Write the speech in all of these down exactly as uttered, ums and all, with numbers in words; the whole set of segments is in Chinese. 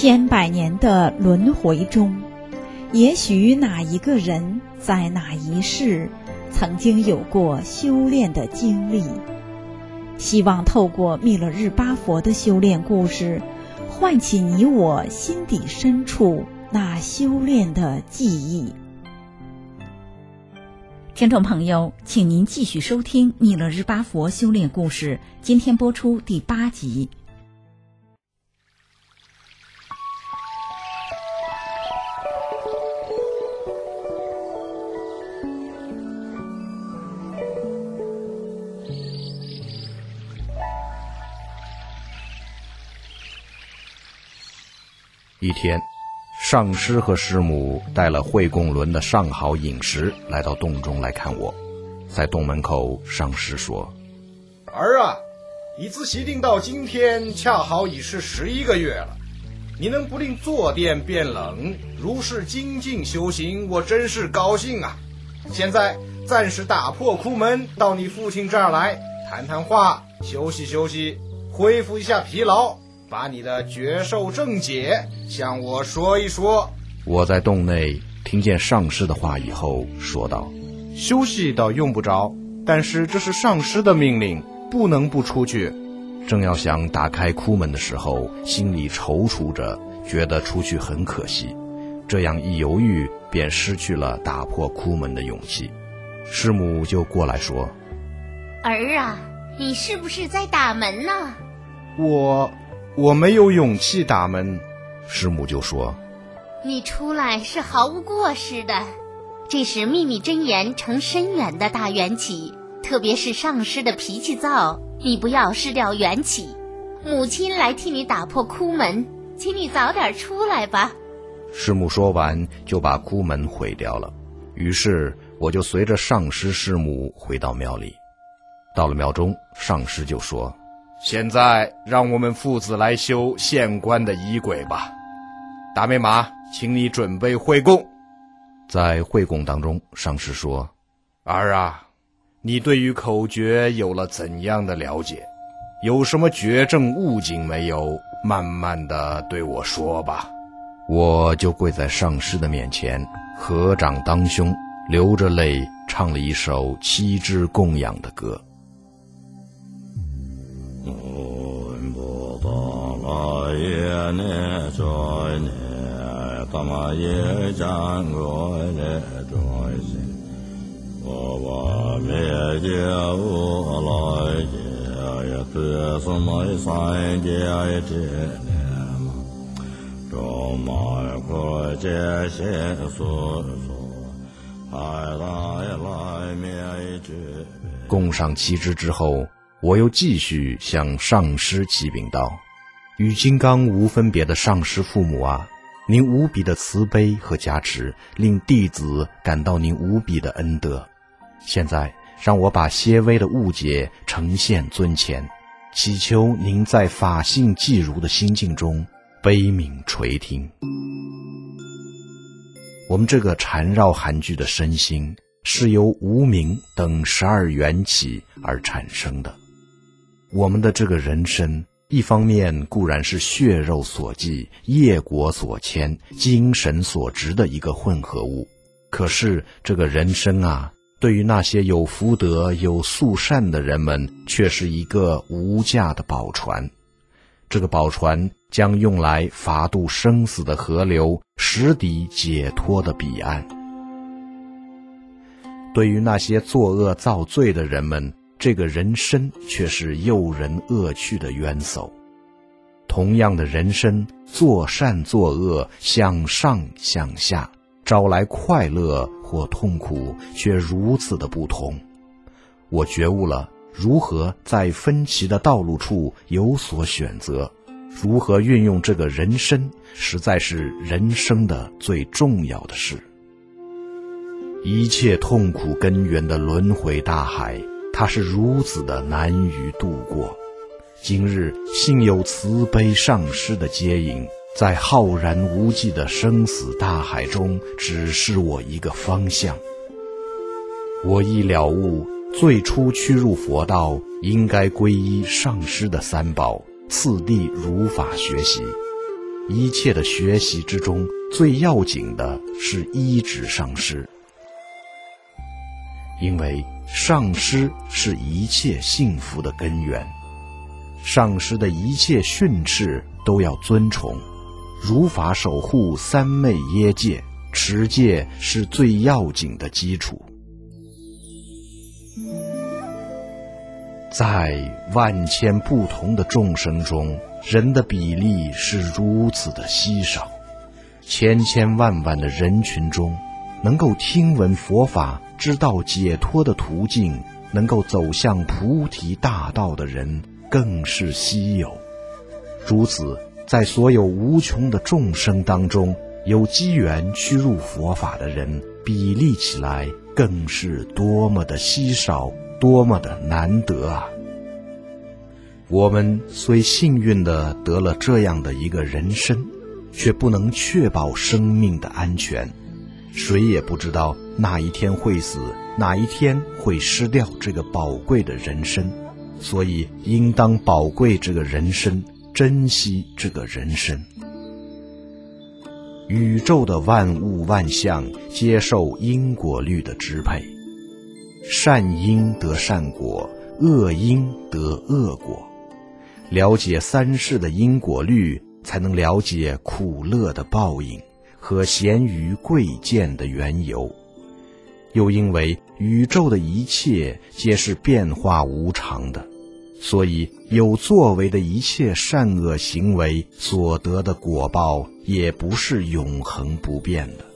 千百年的轮回中，也许哪一个人在哪一世曾经有过修炼的经历，希望透过密勒日巴佛的修炼故事，唤起你我心底深处那修炼的记忆。听众朋友，请您继续收听密勒日巴佛修炼故事，今天播出第八集。 一天，上师和师母带了惠供轮的上好饮食来到洞中来看我。在洞门口，上师说： 儿啊，你自习定到今天恰好已是十一个月了，你能不令坐垫变冷，如是精进修行，我真是高兴啊。现在暂时打破窟门，到你父亲这儿来谈谈话，休息休息，恢复一下疲劳，把你的绝受正解向我说一说。 我在洞内听见上师的话以后说道： 休息倒用不着，但是这是上师的命令，不能不出去。 正要想打开窟门的时候，心里踌躇着，觉得出去很可惜，这样一犹豫，便失去了打破窟门的勇气。师母就过来说： 儿啊，你是不是在打门呢？ 我我没有勇气打门。 师母就说： 你出来是毫无过失的，这是秘密真言成深远的大缘起，特别是上师的脾气躁，你不要失掉缘起。母亲来替你打破窟门，请你早点出来吧。 师母说完就把窟门毁掉了，于是我就随着上师师母回到庙里。到了庙中，上师就说： 现在让我们父子来修县官的仪轨吧。大美马，请你准备会供。 在会供当中，上师说： 儿啊，你对于口诀有了怎样的了解？有什么绝症悟境没有？慢慢的对我说吧。 我就跪在上师的面前，合掌当胸，流着泪唱了一首七支供养的歌。供上七支之后，我又继续向上师启禀道：与金刚无分别的上师父母啊，您无比的慈悲和加持，令弟子感到您无比的恩德。现在让我把些微的误解呈现尊前，祈求您在法性寂如的心境中悲悯垂听。我们这个缠绕韩剧的身心，是由无明等十二缘起而产生的。我们的这个人身，一方面固然是血肉所寄、业果所牵、精神所执的一个混合物，可是这个人身啊，对于那些有福德、有素善的人们，却是一个无价的宝船。这个宝船将用来法度生死的河流，使抵解脱的彼岸。对于那些作恶造罪的人们，这个人身却是诱人恶趣的冤首。同样的人身，作善作恶，向上向下，招来快乐或痛苦，却如此的不同。我觉悟了如何在分歧的道路处有所选择，如何运用这个人身，实在是人生的最重要的事。一切痛苦根源的轮回大海，它是如此的难于度过。今日幸有慈悲上师的接引，在浩然无际的生死大海中指示我一个方向。我已了悟，最初趋入佛道，应该皈依上师的三宝，次第如法学习。 一切的学习之中，最要紧的是依止上师。因为上师是一切幸福的根源，上师的一切训斥都要尊崇，如法守护三昧耶戒，持戒是最要紧的基础。在万千不同的众生中，人的比例是如此的稀少，千千万万的人群中，能够听闻佛法知道解脱的途径，能够走向菩提大道的人更是稀有。如此，在所有无穷的众生当中，有机缘趋入佛法的人，比例起来更是多么的稀少，多么的难得啊！我们虽幸运地得了这样的一个人身，却不能确保生命的安全。谁也不知道哪一天会死，哪一天会失掉这个宝贵的人身，所以应当宝贵这个人身，珍惜这个人身。宇宙的万物万象接受因果律的支配，善因得善果，恶因得恶果。了解三世的因果律，才能了解苦乐的报应和咸鱼贵贱的缘由。又因为宇宙的一切皆是变化无常的，所以有作为的一切善恶行为所得的果报，也不是永恒不变的。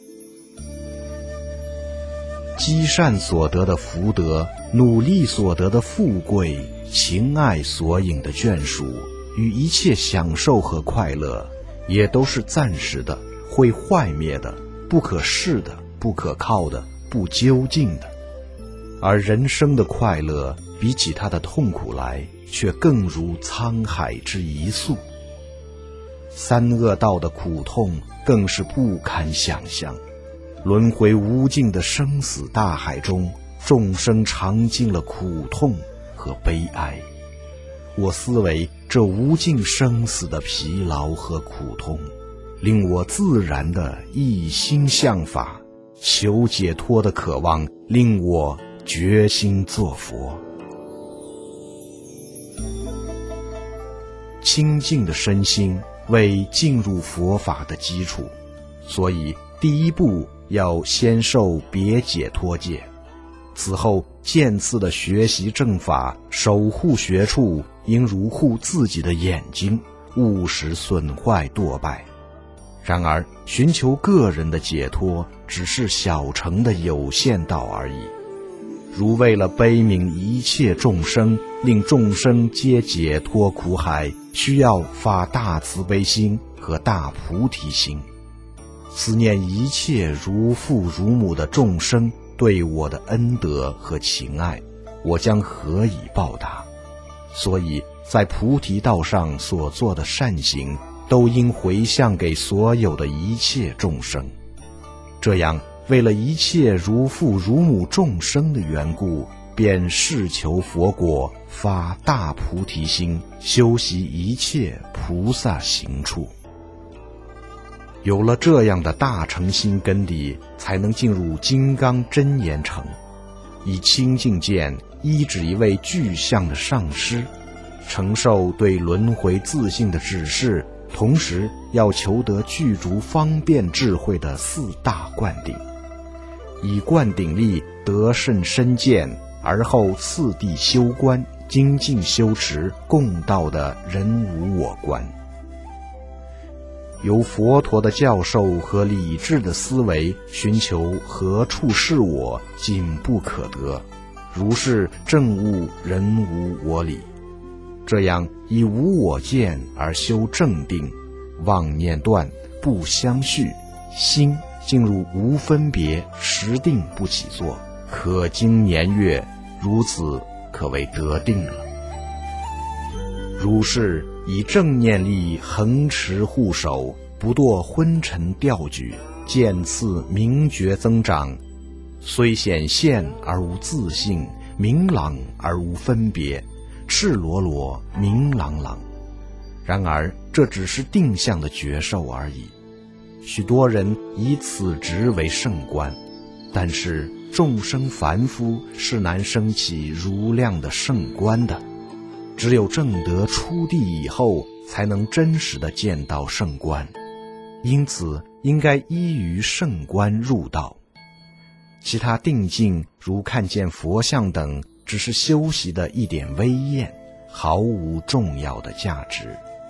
积善所得的福德，努力所得的富贵，情爱所引的眷属，与一切享受和快乐，也都是暂时的，会坏灭的，不可视的，不可靠的，不究竟的。而人生的快乐，比起他的痛苦来，却更如沧海之一粟。三恶道的苦痛更是不堪想象。轮回无尽的生死大海中，众生尝尽了苦痛和悲哀。我思维这无尽生死的疲劳和苦痛，令我自然的一心向法，求解脱的渴望令我决心做佛。清净的身心为进入佛法的基础，所以第一步要先受别解脱戒，此后渐次的学习正法，守护学处，应如护自己的眼睛，勿使损坏堕败。然而寻求个人的解脱只是小乘的有限道而已，如为了悲悯一切众生，令众生皆解脱苦海，需要发大慈悲心和大菩提心，思念一切如父如母的众生对我的恩德和情爱，我将何以报答？所以在菩提道上所做的善行，都应回向给所有的一切众生。这样为了一切如父如母众生的缘故，便誓求佛果，发大菩提心，修习一切菩萨行处。有了这样的大诚心根底，才能进入金刚真言城，以清净见依止一位具象的上师，承受对轮回自性的指示，同时要求得具足方便智慧的四大灌顶，以灌顶力得甚深见，而后次第修观，精进修持共道的人无我观。由佛陀的教授和理智的思维，寻求何处是我，仅不可得，如是证悟人无我理。这样以无我见而修正定，妄念断，不相续，心进入无分别，实定不起作，可经年月，如此可谓得定了。如是以正念力恒持护守，不堕昏沉掉举，渐次明觉增长，虽显现而无自性，明朗而无分别，赤裸裸明朗朗。然而这只是定向的觉受而已。许多人以此职为圣官，但是众生凡夫是难升起如量的圣官的。只有证得初地以后，才能真实的见到圣官，因此应该依于圣观入道。其他定境如看见佛像等，只是修习的一点微验，毫无重要的价值。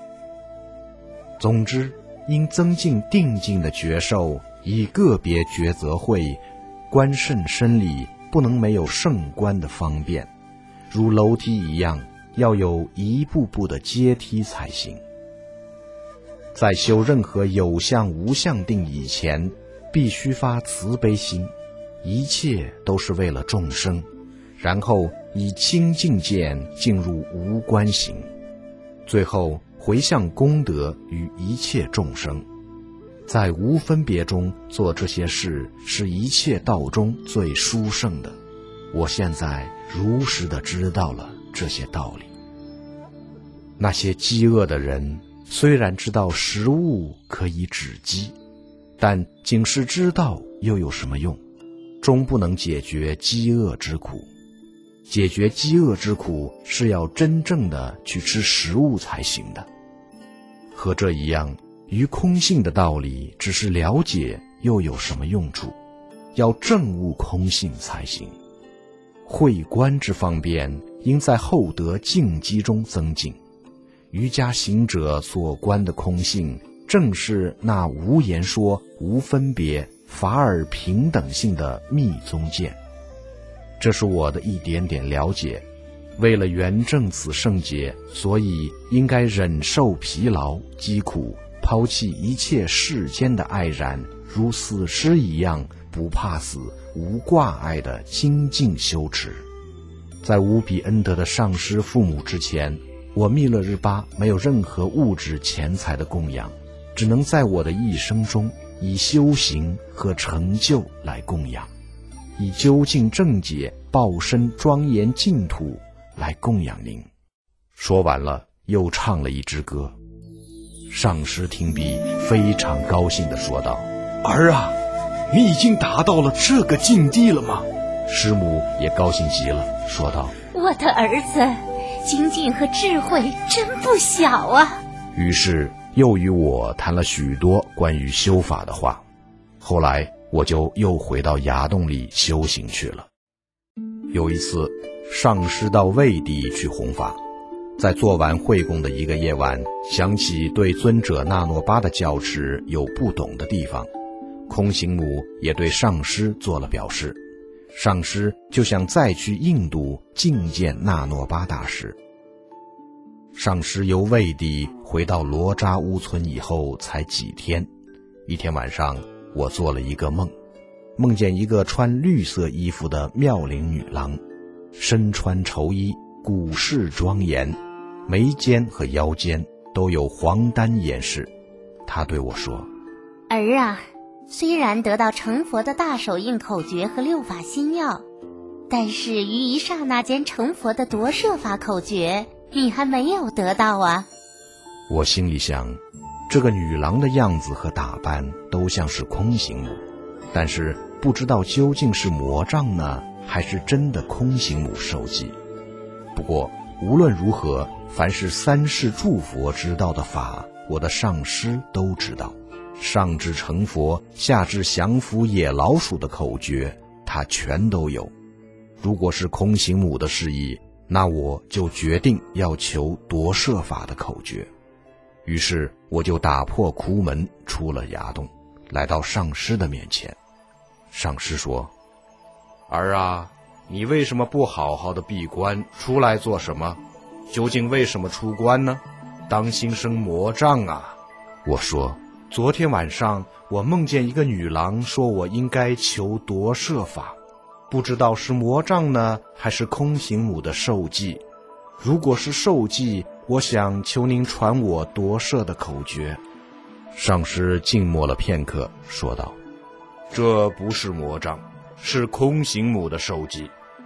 总之，应增进定境的觉受，以个别抉择会观甚深理，不能没有圣观的方便，如楼梯一样，要有一步步的阶梯才行。在修任何有相无相定以前，必须发慈悲心，一切都是为了众生，然后以清净见进入无观行，最后回向功德于一切众生。在无分别中做这些事，是一切道中最殊胜的。我现在如实的知道了这些道理。那些饥饿的人虽然知道食物可以止饥，但仅是知道又有什么用？终不能解决饥饿之苦。解决饥饿之苦是要真正的去吃食物才行的。和这一样，于空性的道理只是了解又有什么用处？要证悟空性才行。慧观之方便，应在后得静机中增进。瑜伽行者所观的空性，正是那无言说、无分别、法尔平等性的密宗见。这是我的一点点了解。为了圆证此圣解，所以应该忍受疲劳、疾苦，抛弃一切世间的爱染，如死尸一样，不怕死、无挂碍的精进修持。在无比恩德的上师父母之前，我密勒日巴没有任何物质钱财的供养，只能在我的一生中以修行和成就来供养，以究竟正解、报身庄严净土来供养您。说完了，又唱了一支歌。上师听毕，非常高兴地说道：“ 儿啊，你已经达到了这个境地了吗？” 师母也高兴极了，说道：“ 我的儿子，精进和智慧真不小啊。” 于是又与我谈了许多关于修法的话。后来我就又回到崖洞里修行去了。有一次，上师到魏地去弘法，在做完会供的一个夜晚，想起对尊者那诺巴的教持有不懂的地方，空行母也对上师做了表示。上师就想再去印度觐见那诺巴大师。上师由魏地回到罗扎乌村以后才几天，一天晚上，我做了一个梦，梦见一个穿绿色衣服的妙龄女郎，身穿绸衣，骨势庄严，眉间和腰间都有黄丹掩饰。她对我说：“ 儿啊，虽然得到成佛的大手印口诀和六法心要，但是于一刹那间成佛的夺舍法口诀，你还没有得到啊。” 我心里想，这个女郎的样子和打扮都像是空行母，但是不知道究竟是魔障呢，还是真的空行母受记。不过无论如何，凡是三世诸佛知道的法，我的上师都知道。上至成佛，下至降服野老鼠的口诀，他全都有。如果是空行母的事宜，那我就决定要求夺舍法的口诀。于是我就打破窟门，出了崖洞，来到上师的面前。上师说：“ 儿啊，你为什么不好好的闭关，出来做什么？究竟为什么出关呢？当心生魔障啊！” 我说：“ 昨天晚上我梦见一个女郎说我应该求夺舍法，不知道是魔障呢，还是空行母的受记。如果是受记，我想求您传我夺舍的口诀。” 上师静默了片刻，说道：“ 这不是魔障，是空行母的受记。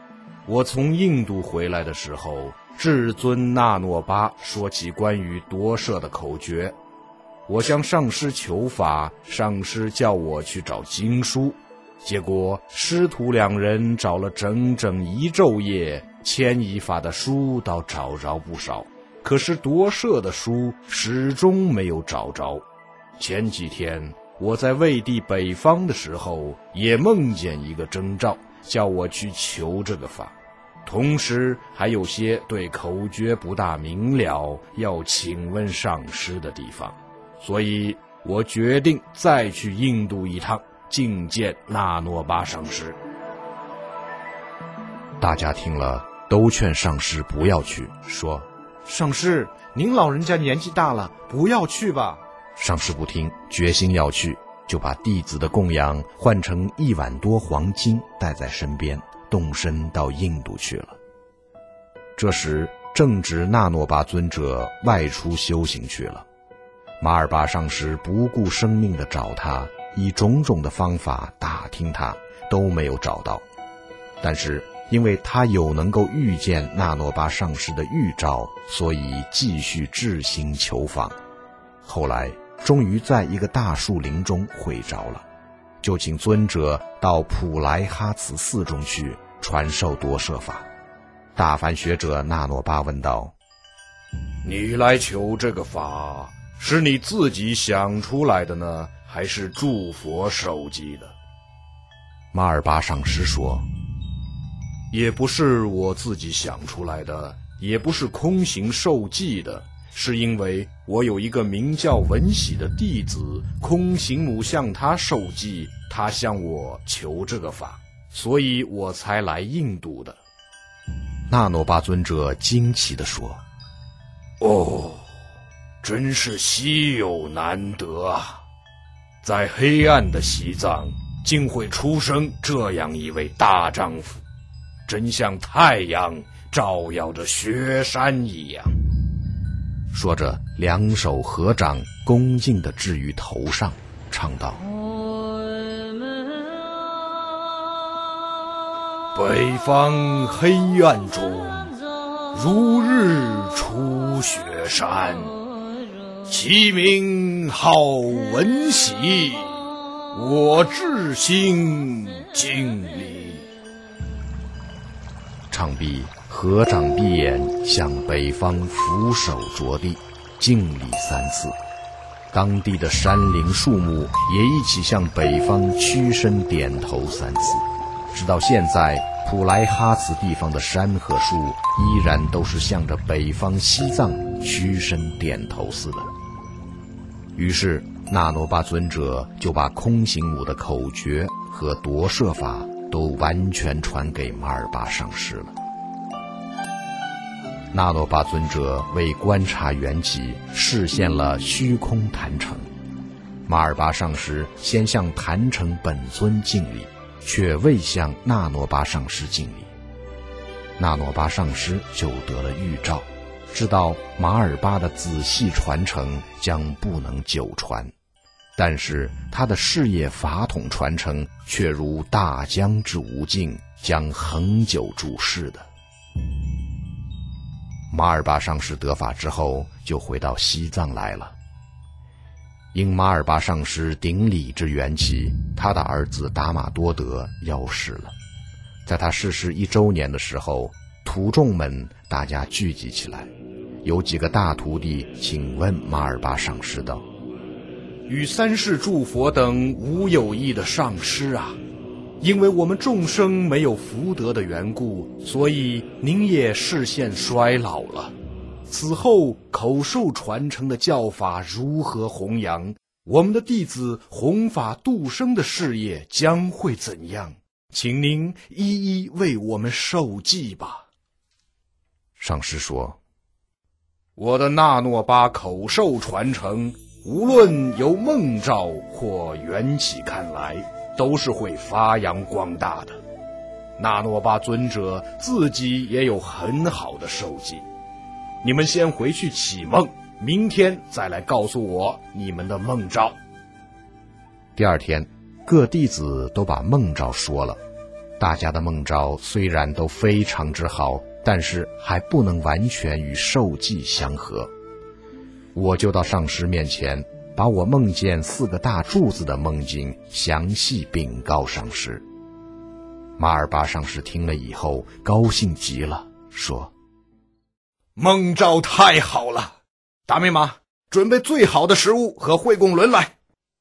我从印度回来的时候，至尊那诺巴说起关于夺舍的口诀，我向上师求法，上师叫我去找经书，结果师徒两人找了整整一昼夜，牵引法的书倒找着不少，可是夺舍的书始终没有找着。前几天我在魏地北方的时候，也梦见一个征兆，叫我去求这个法，同时还有些对口诀不大明了，要请问上师的地方，所以我决定再去印度一趟，觐见那诺巴上师。大家听了都劝上师不要去，说： 上师，您老人家年纪大了，不要去吧。 上师不听，决心要去，就把弟子的供养换成一碗多黄金带在身边，动身到印度去了。这时正值那诺巴尊者外出修行去了，马尔巴上师不顾生命地找他，以种种的方法打听他，都没有找到。但是因为他有能够遇见那诺巴上师的预兆，所以继续至心求访。后来终于在一个大树林中会着了，就请尊者到普莱哈茨寺中去传授夺舍法。大梵学者那诺巴问道：你来求这个法，是你自己想出来的呢，还是诸佛授记的？马尔巴上师说：也不是我自己想出来的，也不是空行受记的，是因为我有一个名叫文喜的弟子，空行母向他受记，他向我求这个法，所以我才来印度的。那诺巴尊者惊奇地说：哦，真是稀有难得啊，在黑暗的西藏竟会出生这样一位大丈夫，真像太阳照耀着雪山一样。说着两手合掌，恭敬地置于头上，唱道：北方黑暗中，如日出雪山，其名号文喜，我至心敬礼。唱毕，合掌闭眼，向北方俯首着地，敬礼三次。当地的山林树木也一起向北方屈身点头三次。直到现在，普莱哈茨地方的山和树依然都是向着北方西藏屈身点头似的。于是那诺巴尊者就把空行母的口诀和夺舍法都完全传给马尔巴上师了。那诺巴尊者为观察缘起，示现了虚空坛城。马尔巴上师先向坛城本尊敬礼，却未向那诺巴上师敬礼。那诺巴上师就得了预兆，知道马尔巴的仔细传承将不能久传，但是他的事业法统传承却如大江之无尽，将恒久住世的。马尔巴上师得法之后，就回到西藏来了。因马尔巴上师顶礼之缘起，他的儿子达玛多德夭逝了。在他逝世一周年的时候，徒众们大家聚集起来，有几个大徒弟请问马尔巴上师道：与三世诸佛等无有异的上师啊，因为我们众生没有福德的缘故，所以您也视线衰老了。此后口授传承的教法如何弘扬？我们的弟子弘法度生的事业将会怎样？请您一一为我们授记吧。上师说：我的那诺巴口授传承，无论由梦兆或缘起看来，都是会发扬光大的。那诺巴尊者自己也有很好的授记。你们先回去启梦，明天再来告诉我你们的梦兆。第二天，各弟子都把梦兆说了。 大家的梦兆虽然都非常之好，但是还不能完全与受记相合。我就到上师面前，把我梦见四个大柱子的梦境详细禀告上师。马尔巴上师听了以后高兴极了，说： 梦兆太好了，大美马，准备最好的食物和会供轮来。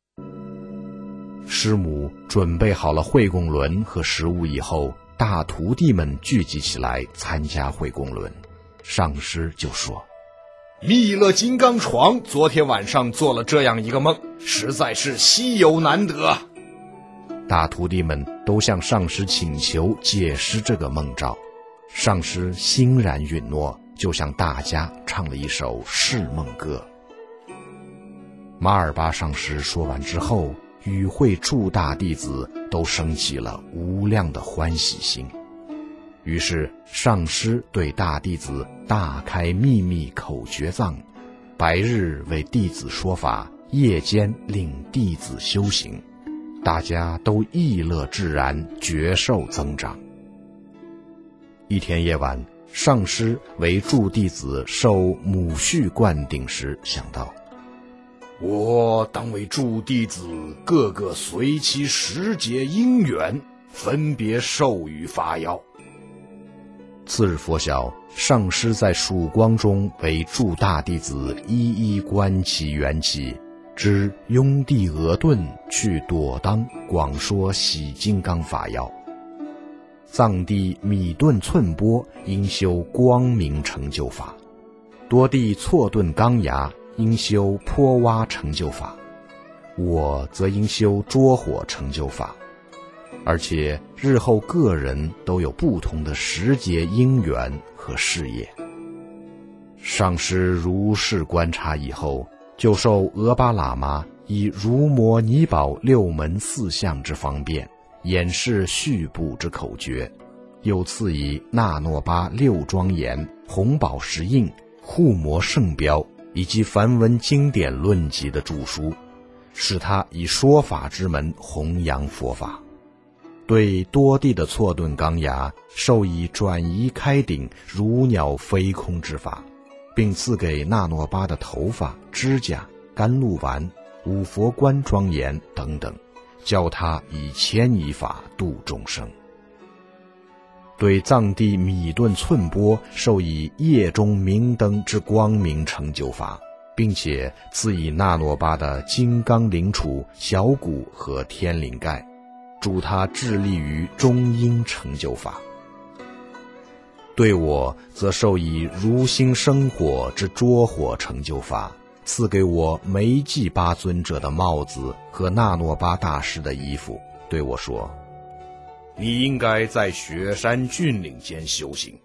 师母准备好了会供轮和食物以后，大徒弟们聚集起来参加会供轮。上师就说： 弥勒金刚床昨天晚上做了这样一个梦，实在是稀有难得啊。 大徒弟们都向上师请求解释这个梦兆，上师欣然允诺，就向大家唱了一首释梦歌。马尔巴上师说完之后，与会诸大弟子都升起了无量的欢喜心。于是上师对大弟子大开秘密口诀藏，白日为弟子说法，夜间令弟子修行，大家都意乐自然，觉受增长。一天夜晚，上师为诸弟子受母婿灌顶时，想到： 我当为诸弟子各个随其时节因缘，分别授予法要。 次日拂晓，上师在曙光中为诸大弟子一一观其缘起，知雍帝额顿去朵当广说喜金刚法要。藏地米顿寸波应修光明成就法，多地错顿钢牙应修坡洼成就法，我则应修捉火成就法。而且日后个人都有不同的时节因缘和事业。上师如是观察以后，就受俄巴喇嘛以如摩尼宝六门四相之方便，演示续部之口诀，又赐以那诺巴六庄严、红宝石印、护摩圣标以及梵文经典论集的著书，使他以说法之门弘扬佛法。对多地的错顿钢牙授以转移开顶如鸟飞空之法，并赐给那诺巴的头发、指甲、甘露丸、五佛观庄严等等，教他以牵引法度众生。对藏地米顿寸波授以夜中明灯之光明成就法，并且赐以那诺巴的金刚灵杵、小鼓和天灵盖，助他致力于中阴成就法。对我则授以如星生火之捉火成就法，赐给我梅济巴尊者的帽子和那诺巴大师的衣服，对我说： 你应该在雪山峻岭间修行。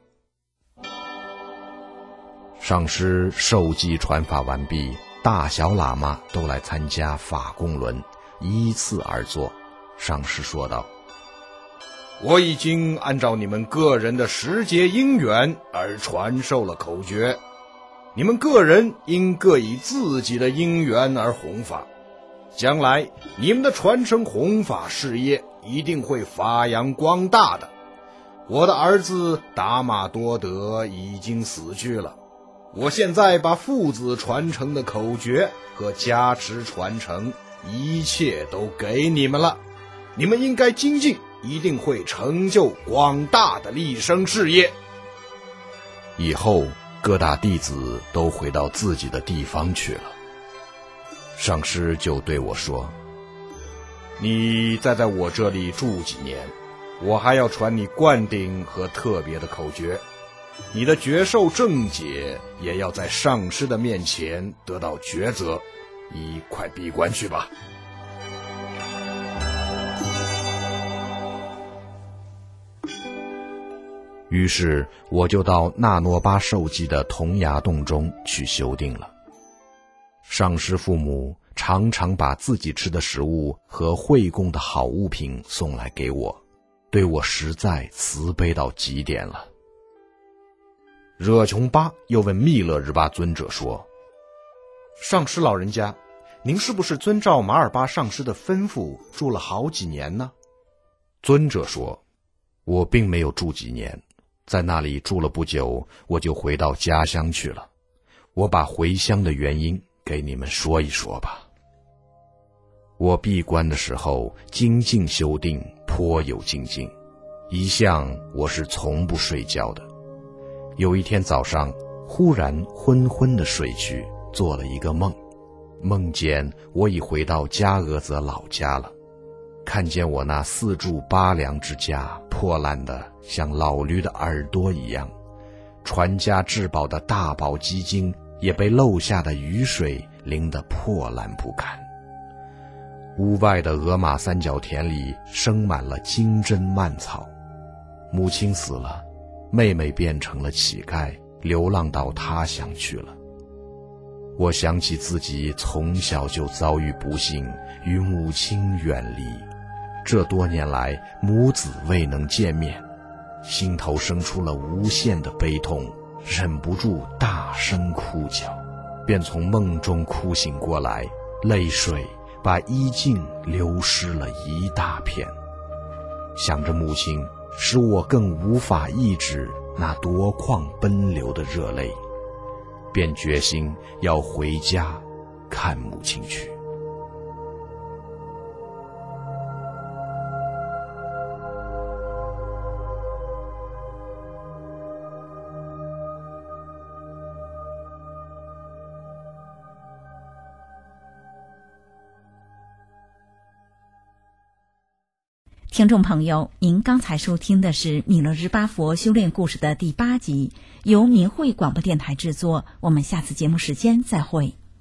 上师授记传法完毕，大小喇嘛都来参加法供轮，依次而坐。上师说道： 我已经按照你们个人的时节因缘而传授了口诀，你们个人应各以自己的因缘而弘法，将来你们的传承弘法事业一定会发扬光大的。我的儿子达玛多德已经死去了，我现在把父子传承的口诀和加持传承一切都给你们了，你们应该精进，一定会成就广大的立生事业。 以后各大弟子都回到自己的地方去了。上师就对我说： 你再在我这里住几年，我还要传你灌顶和特别的口诀，你的觉受正解也要在上师的面前得到抉择，你快闭关去吧。 于是我就到那诺巴受记的铜崖洞中去修订了。上师父母常常把自己吃的食物和会供的好物品送来给我，对我实在慈悲到极点了。惹琼巴又问密勒日巴尊者说： 上师老人家，您是不是遵照马尔巴上师的吩咐住了好几年呢？ 尊者说： 我并没有住几年，在那里住了不久，我就回到家乡去了。我把回乡的原因给你们说一说吧。我闭关的时候精进修定，颇有精进，一向我是从不睡觉的。有一天早上，忽然昏昏的睡去，做了一个梦，梦见我已回到加俄泽老家了，看见我那四柱八梁之家破烂的像老驴的耳朵一样，传家至宝的大宝鸡精也被漏下的雨水淋得破烂不堪。屋外的鹅马三角田里生满了金针蔓草。母亲死了，妹妹变成了乞丐，流浪到他乡去了。我想起自己从小就遭遇不幸，与母亲远离，这多年来母子未能见面，心头生出了无限的悲痛，忍不住大声哭叫，便从梦中哭醒过来，泪水把衣襟流湿了一大片。想着母亲，使我更无法抑制那夺眶奔流的热泪，便决心要回家看母亲去。 听众朋友，您刚才收听的是米勒日巴佛修炼故事的第八集，由明慧广播电台制作。我们下次节目时间再会。